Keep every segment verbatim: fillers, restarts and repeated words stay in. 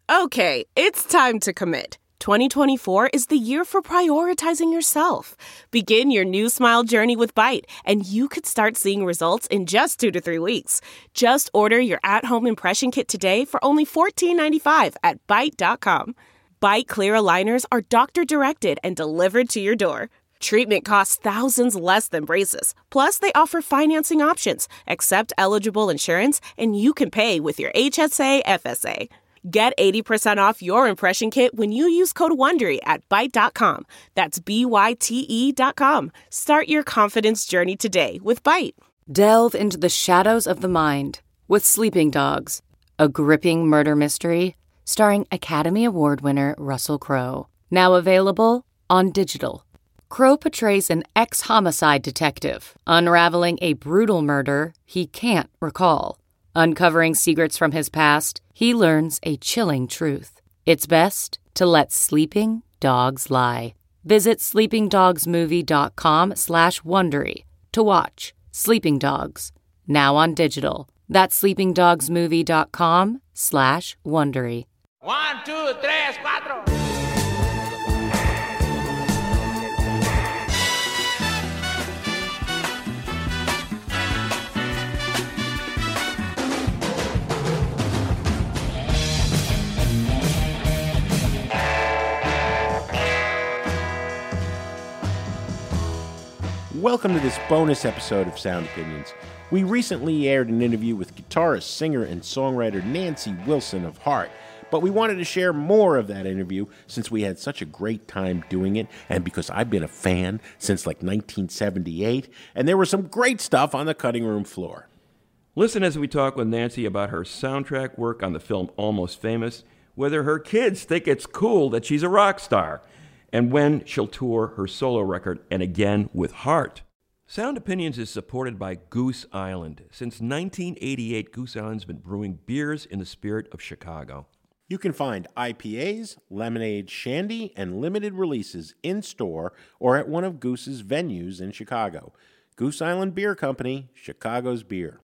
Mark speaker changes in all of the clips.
Speaker 1: Okay, it's time to commit. twenty twenty-four is the year for prioritizing yourself. Begin your new smile journey with Byte, and you could start seeing results in just two to three weeks. Just order your at-home impression kit today for only fourteen ninety-five at byte dot com. Byte clear aligners are doctor-directed and delivered to your door. Treatment costs thousands less than braces. Plus, they offer financing options, accept eligible insurance, and you can pay with your H S A F S A. Get eighty percent off your impression kit when you use code WONDERY at byte dot com. That's B Y T E dot com. Start your confidence journey today with Byte.
Speaker 2: Delve into the shadows of the mind with Sleeping Dogs, a gripping murder mystery starring Academy Award winner Russell Crowe. Now available on digital. Crowe portrays an ex-homicide detective unraveling a brutal murder he can't recall. Uncovering secrets from his past, he learns a chilling truth. It's best to let sleeping dogs lie. Visit sleepingdogsmovie.com slash Wondery to watch Sleeping Dogs, now on digital. That's sleepingdogsmovie.com slash Wondery.
Speaker 3: One, two, tres, cuatro.
Speaker 4: Welcome to this bonus episode of Sound Opinions. We recently aired an interview with guitarist, singer, and songwriter Nancy Wilson of Heart, but we wanted to share more of that interview since we had such a great time doing it, and because I've been a fan since like nineteen seventy-eight, and there was some great stuff on the cutting room floor.
Speaker 5: Listen as we talk with Nancy about her soundtrack work on the film Almost Famous, whether her kids think it's cool that she's a rock star, and when she'll tour her solo record, and again with Heart. Sound Opinions is supported by Goose Island. Since nineteen eighty-eight, Goose Island's been brewing beers in the spirit of Chicago.
Speaker 4: You can find I P As, lemonade, shandy, and limited releases in-store or at one of Goose's venues in Chicago. Goose Island Beer Company, Chicago's beer.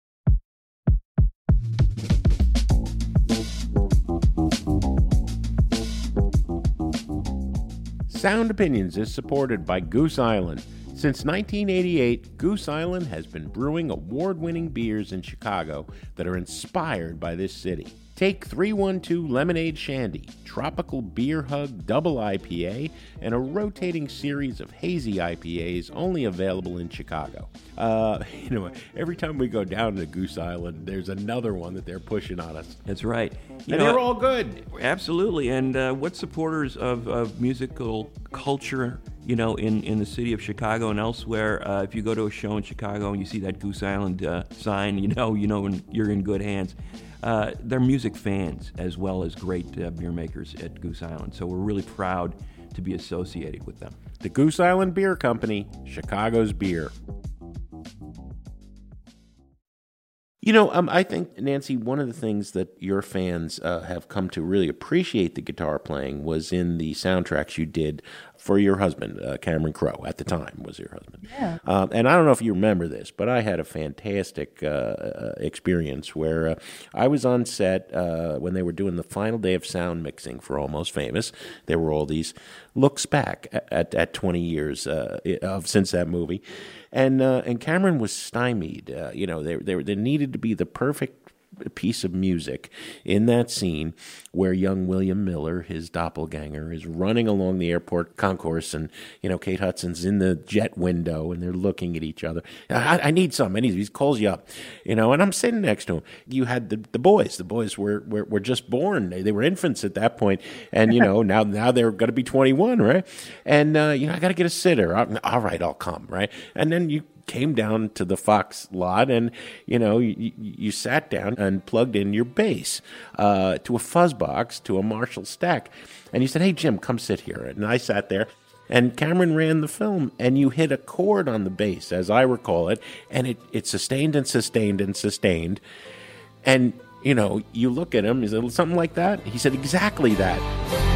Speaker 4: Sound Opinions is supported by Goose Island. Since nineteen eighty-eight, Goose Island has been brewing award-winning beers in Chicago that are inspired by this city. Take three one two Lemonade Shandy, Tropical Beer Hug Double I P A, and a rotating series of hazy I P As only available in Chicago. Uh, you know, every time we go down to Goose Island, there's another one that they're pushing on us.
Speaker 5: That's right. You
Speaker 4: and
Speaker 5: know,
Speaker 4: they're all good.
Speaker 5: Absolutely. And uh, what supporters of, of musical culture, you know, in, in the city of Chicago and elsewhere, uh, if you go to a show in Chicago and you see that Goose Island uh, sign, you know, you know when you're in good hands. Uh, they're music fans as well as great uh, beer makers at Goose Island. So we're really proud to be associated with them.
Speaker 4: The Goose Island Beer Company, Chicago's beer. You know, um, I think, Nancy, one of the things that your fans uh, have come to really appreciate the guitar playing was in the soundtracks you did for your husband, uh, Cameron Crowe, at the time was your husband.
Speaker 6: Yeah.
Speaker 4: Um, and I don't know if you remember this, but I had a fantastic uh, uh, experience where uh, I was on set uh, when they were doing the final day of sound mixing for Almost Famous. There were all these looks back at, at, at twenty years uh, of since that movie. And uh, and Cameron was stymied. Uh, you know, there, there there needed to be the perfect piece of music in that scene where young William Miller, his doppelganger, is running along the airport concourse, and you know Kate Hudson's in the jet window, and they're looking at each other. I, I need some. And he, he calls you up, you know. And I'm sitting next to him. You had the, the boys. The boys were, were were just born. They, they were infants at that point, and you know now now they're going to be twenty-one, right? And uh, you know I got to get a sitter. All right, I'll come, right? And then you came down to the Fox lot, and you know you, you sat down and plugged in your bass uh, to a fuzz box, to a Marshall stack, and you said, "Hey Jim, come sit here." And I sat there, and Cameron ran the film, and you hit a chord on the bass, as I recall it, and it, it sustained and sustained and sustained, and you know you look at him, is it something like that? He said, "Exactly that."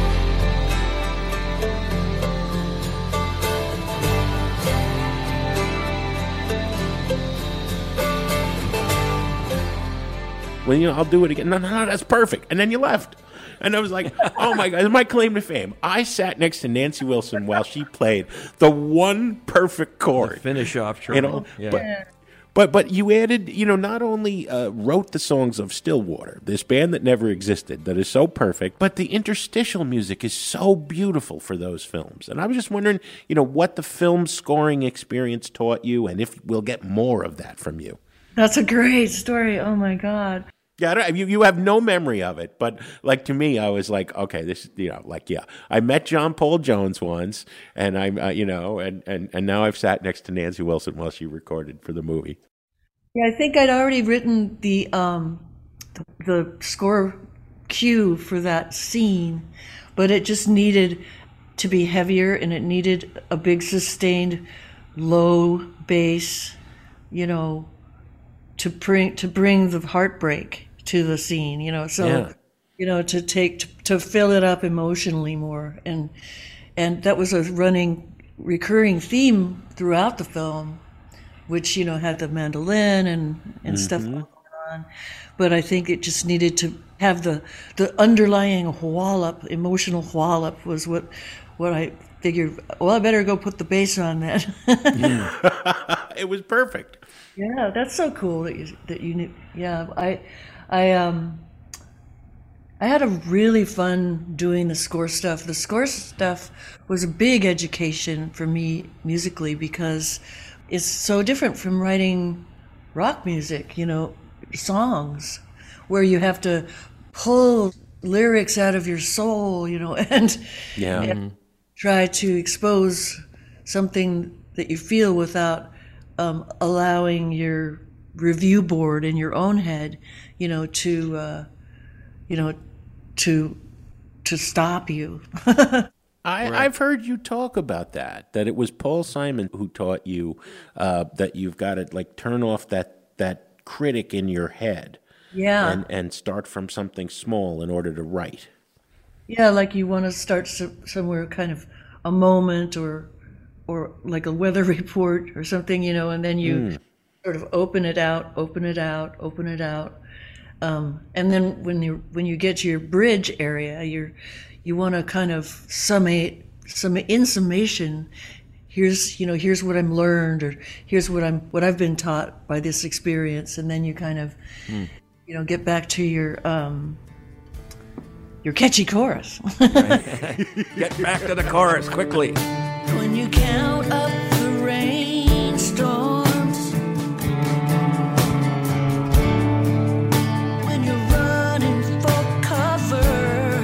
Speaker 4: Well, you know, I'll do it again. No, no, no, that's perfect. And then you left. And I was like, oh my God, it's my claim to fame. I sat next to Nancy Wilson while she played the one perfect chord.
Speaker 5: Finish off,
Speaker 4: you know,
Speaker 5: yeah.
Speaker 4: but, but but you added, you know, not only uh, wrote the songs of Stillwater, this band that never existed, that is so perfect, but the interstitial music is so beautiful for those films. And I was just wondering, you know, what the film scoring experience taught you, and if we'll get more of that from you.
Speaker 6: That's a great story. Oh my God.
Speaker 4: Yeah, I don't, you you have no memory of it, but like to me, I was like, okay, this, you know, like yeah, I met John Paul Jones once, and I'm, uh, you know, and, and and now I've sat next to Nancy Wilson while she recorded for the movie.
Speaker 6: Yeah, I think I'd already written the um, the, the score cue for that scene, but it just needed to be heavier, and it needed a big sustained low bass, you know, to bring to bring the heartbreak to the scene, you know, so
Speaker 4: Yeah.
Speaker 6: you know, to take to, to fill it up emotionally more, and and that was a running recurring theme throughout the film, which, you know, had the mandolin and and stuff going on, but I think it just needed to have the the underlying wallop, emotional wallop was what what I figured. Well, I better go put the bass on that.
Speaker 4: It was perfect.
Speaker 6: Yeah, that's so cool that you that you knew. Yeah, I, I um, I had a really fun doing the score stuff. The score stuff was a big education for me musically, because it's so different from writing rock music. You know, songs where you have to pull lyrics out of your soul. You know, and
Speaker 4: Yeah.
Speaker 6: and try to expose something that you feel without um, allowing your review board in your own head, you know, to, uh, you know, to to stop you.
Speaker 4: I, I've heard you talk about that, that it was Paul Simon who taught you uh, that you've got to like turn off that that critic in your head,
Speaker 6: Yeah.
Speaker 4: and, and start from something small in order to write.
Speaker 6: Yeah, like you want to start so, somewhere, kind of a moment, or or like a weather report or something, you know, and then you mm. sort of open it out, open it out, open it out, um, and then when you when you get to your bridge area, you're you want to kind of summate, sum in summation. Here's you know here's what I'm learned, or here's what I'm what I've been taught by this experience, and then you kind of mm. you know get back to your. Um, Your catchy chorus.
Speaker 5: Right. Get back to the chorus quickly.
Speaker 6: When you count up the rainstorms, when you're running for cover,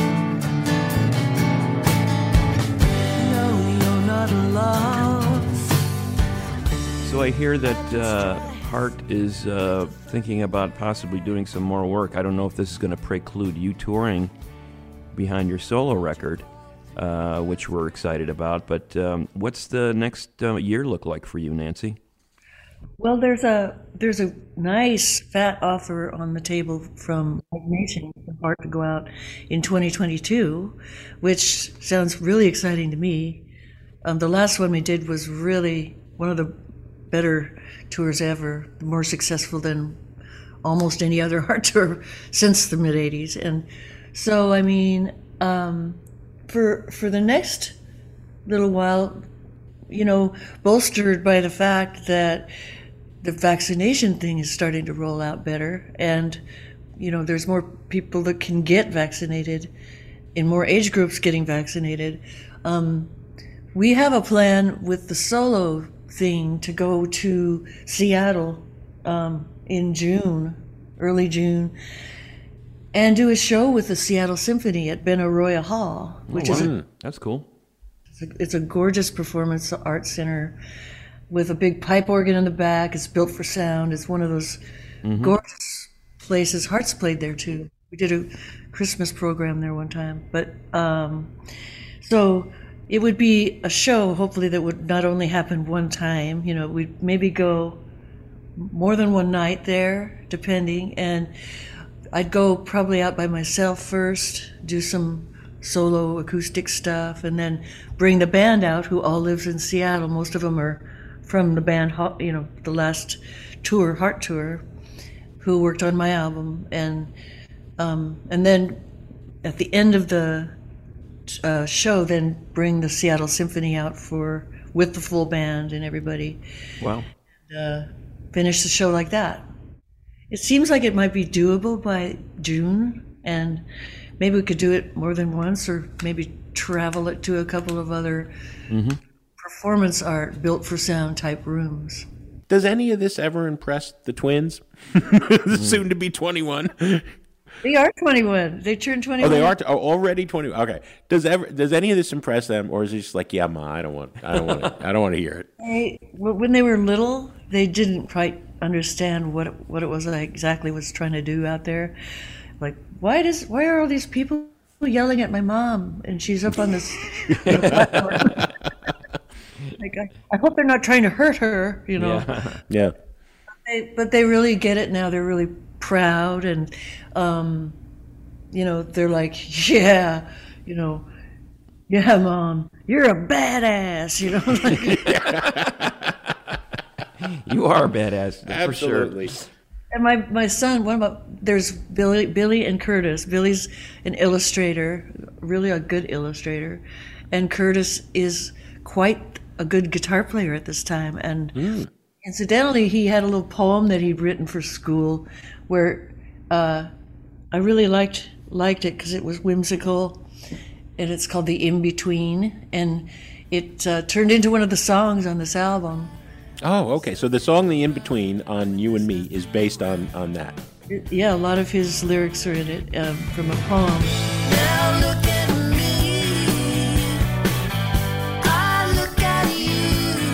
Speaker 6: no, you're not lost.
Speaker 5: So I hear that uh, Hart is uh, thinking about possibly doing some more work. I don't know if this is going to preclude you touring behind your solo record, uh, which we're excited about. But um, what's the next uh, year look like for you, Nancy?
Speaker 6: Well, there's a there's a nice fat offer on the table from Live Nation for Hart to go out in twenty twenty-two, which sounds really exciting to me. Um, the last one we did was really one of the better tours ever, more successful than almost any other Hart tour since the mid eighties. And so, I mean, um, for for the next little while, you know, bolstered by the fact that the vaccination thing is starting to roll out better, and, you know, there's more people that can get vaccinated, in more age groups getting vaccinated. Um, we have a plan with the solo thing to go to Seattle um, in June, early June, and do a show with the Seattle Symphony at Benaroya Hall, which
Speaker 5: oh, wow.
Speaker 6: is a,
Speaker 5: that's cool.
Speaker 6: It's a, it's a gorgeous performance art center with a big pipe organ in the back. It's built for sound. It's one of those mm-hmm. gorgeous places. Hart's played there too. We did a Christmas program there one time, but um, so. It would be a show, hopefully, that would not only happen one time. You know, we'd maybe go more than one night there, depending. And I'd go probably out by myself first, do some solo acoustic stuff, and then bring the band out, who all lives in Seattle. Most of them are from the band, you know, the last tour, Hart tour, who worked on my album. And um, and then at the end of the uh, show, then bring the Seattle Symphony out for with the full band and everybody.
Speaker 5: Wow.
Speaker 6: And, uh, finish the show like that. It seems like it might be doable by June, and maybe we could do it more than once, or maybe travel it to a couple of other mm-hmm. performance art built for sound type rooms.
Speaker 4: Does any of this ever impress the twins? Soon to be twenty-one.
Speaker 6: They are twenty-one. They turned twenty-one.
Speaker 4: Oh, they are t- oh, already twenty-one. Okay. Does ever does any of this impress them, or is it just like, yeah, Ma, I don't want, I don't want, to, I don't want to hear it.
Speaker 6: They, when they were little, they didn't quite understand what it, what it was I exactly was trying to do out there. Like, why does why are all these people yelling at my mom, and she's up on this you know, platform? Like, I, I hope they're not trying to hurt her, you know.
Speaker 4: Yeah. yeah.
Speaker 6: They, but they really get it now. They're really proud, and um, you know, they're like, yeah, you know, yeah, Mom, you're a badass, you know.
Speaker 5: You are a badass,
Speaker 4: absolutely.
Speaker 5: For sure.
Speaker 6: And my, my son, one of my, there's Billy, Billy and Curtis. Billy's an illustrator, really a good illustrator, and Curtis is quite a good guitar player at this time. And mm. incidentally, he had a little poem that he'd written for school, where uh, I really liked liked it because it was whimsical, and it's called "The In Between," and it uh, turned into one of the songs on this album.
Speaker 4: Oh, okay. So the song "The In Between" on "You and Me" is based on, on that.
Speaker 6: Yeah, a lot of his lyrics are in it um, from a poem.
Speaker 7: Now look at me, I look at you.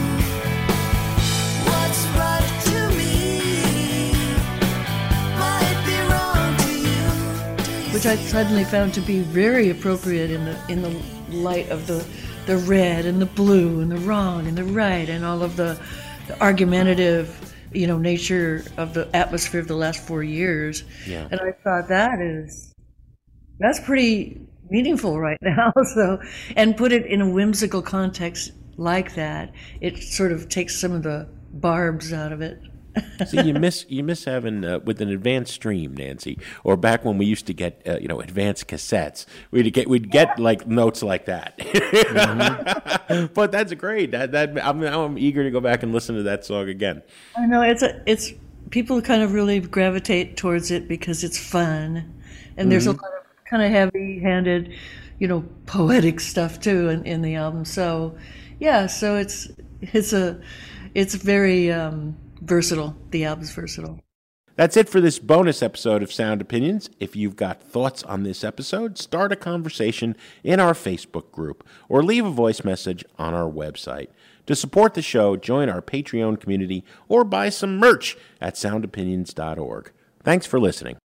Speaker 7: What's right to me might be wrong to you.
Speaker 6: Which I suddenly found to be very appropriate in the in the light of the. the red and the blue and the wrong and the right and all of the, the argumentative, you know, nature of the atmosphere of the last four years.
Speaker 4: Yeah.
Speaker 6: And I thought that is, that's pretty meaningful right now. So, and put it in a whimsical context like that, it sort of takes some of the barbs out of it.
Speaker 4: See, you miss you miss having uh, with an advanced stream, Nancy, or back when we used to get uh, you know advanced cassettes. We'd get we'd get like notes like that. Mm-hmm. But that's great. That that I'm now I'm eager to go back and listen to that song again.
Speaker 6: I know it's a it's people kind of really gravitate towards it because it's fun, and mm-hmm. there's a lot of kind of heavy-handed, you know, poetic stuff too in, in the album. So yeah, so it's it's a it's very. Um, Versatile. The album's versatile.
Speaker 4: That's it for this bonus episode of Sound Opinions. If you've got thoughts on this episode, start a conversation in our Facebook group or leave a voice message on our website. To support the show, join our Patreon community or buy some merch at sound opinions dot org. Thanks for listening.